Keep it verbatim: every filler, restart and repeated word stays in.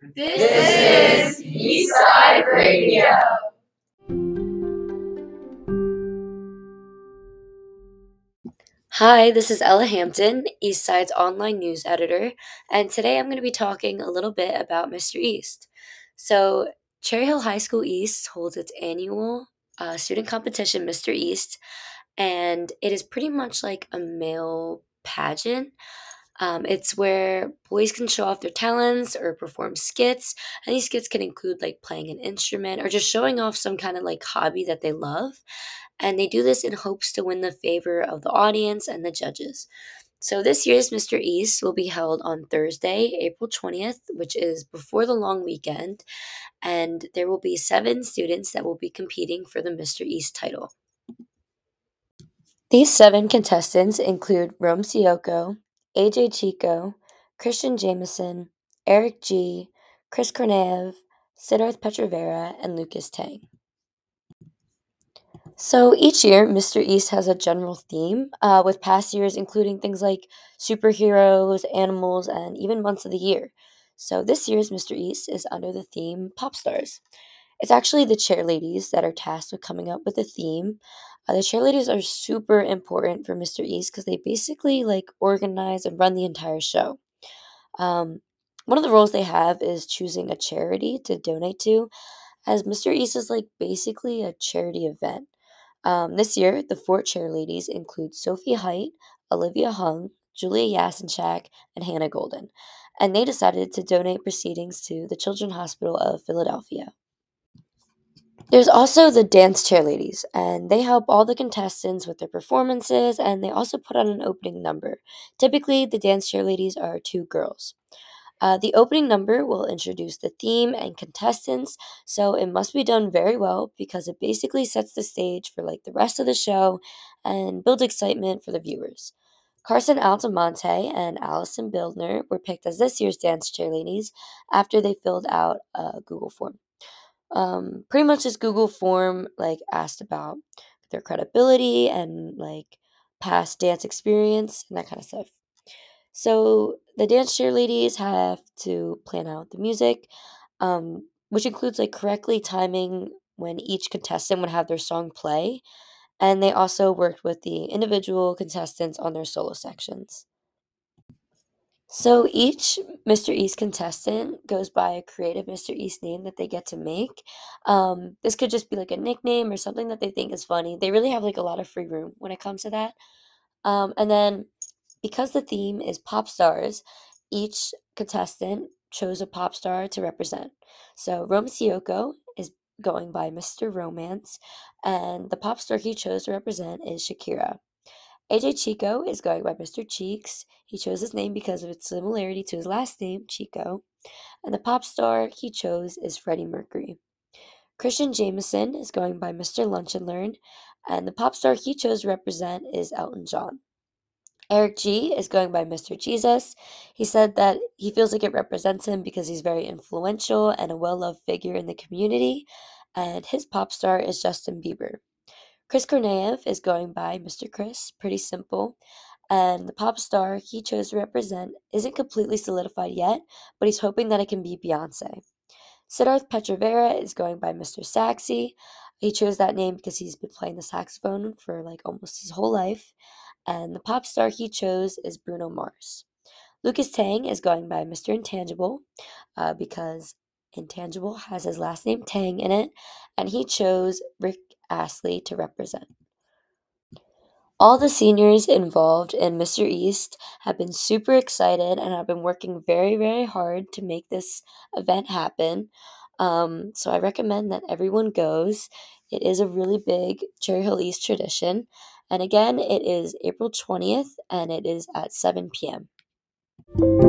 This is Eastside Radio. Hi, this is Ella Hampton, Eastside's online news editor, and today I'm going to be talking a little bit about Mister East. So, Cherry Hill High School East holds its annual uh, student competition, Mister East, and it is pretty much like a male pageant. Um, it's where boys can show off their talents or perform skits, and these skits can include like playing an instrument or just showing off some kind of like hobby that they love. And they do this in hopes to win the favor of the audience and the judges. So this year's Mister East will be held on Thursday, April twentieth, which is before the long weekend, and there will be seven students that will be competing for the Mister East title. These seven contestants include Rome Sioko, A J Chico, Christian Jameson, Eric G., Chris Kornev, Siddharth Petravera, and Lucas Tang. So each year, Mister East has a general theme, uh, with past years including things like superheroes, animals, and even months of the year. So this year's Mister East is under the theme Pop Stars. It's actually the chairladies that are tasked with coming up with the theme. Uh, the chairladies are super important for Mister East because they basically like organize and run the entire show. Um, One of the roles they have is choosing a charity to donate to, as Mister East is like basically a charity event. Um, this year, the four chairladies include Sophie Height, Olivia Hung, Julia Yasinchak, and Hannah Golden, and they decided to donate proceedings to the Children's Hospital of Philadelphia. There's also the dance chairladies, and they help all the contestants with their performances, and they also put on an opening number. Typically, the dance chairladies are two girls. Uh, the opening number will introduce the theme and contestants, so it must be done very well because it basically sets the stage for like the rest of the show and builds excitement for the viewers. Carson Altamonte and Allison Bildner were picked as this year's dance cheerleaders after they filled out a Google form. Um, pretty much this Google form like asked about their credibility and like past dance experience and that kind of stuff. So the dance cheerleaders have to plan out the music, um, which includes like correctly timing when each contestant would have their song play. And they also worked with the individual contestants on their solo sections. So each Mister East contestant goes by a creative Mister East name that they get to make. Um, this could just be like a nickname or something that they think is funny. They really have like a lot of free room when it comes to that. Um, and then because the theme is pop stars, each contestant chose a pop star to represent. So Rome Sioko is going by Mister Romance, and the pop star he chose to represent is Shakira. A J Chico is going by Mister Cheeks. He chose his name because of its similarity to his last name, Chico. And the pop star he chose is Freddie Mercury. Christian Jameson is going by Mister Lunch and Learn, and the pop star he chose to represent is Elton John. Eric G is going by Mister Jesus. He said that he feels like it represents him because he's very influential and a well loved figure in the community, and his pop star is Justin Bieber. Chris Korneyev is going by Mister Chris, pretty simple, and the pop star he chose to represent isn't completely solidified yet, but he's hoping that it can be Beyonce. Siddharth Petravera is going by Mister Saxy. He chose that name because he's been playing the saxophone for like almost his whole life. And the pop star he chose is Bruno Mars. Lucas Tang is going by Mister Intangible uh, because Intangible has his last name Tang in it, and he chose Rick Astley to represent. All the seniors involved in Mister East have been super excited and have been working very, very hard to make this event happen. Um, so I recommend that everyone goes. It is a really big Cherry Hill East tradition. And again, it is April twentieth and it is at seven p m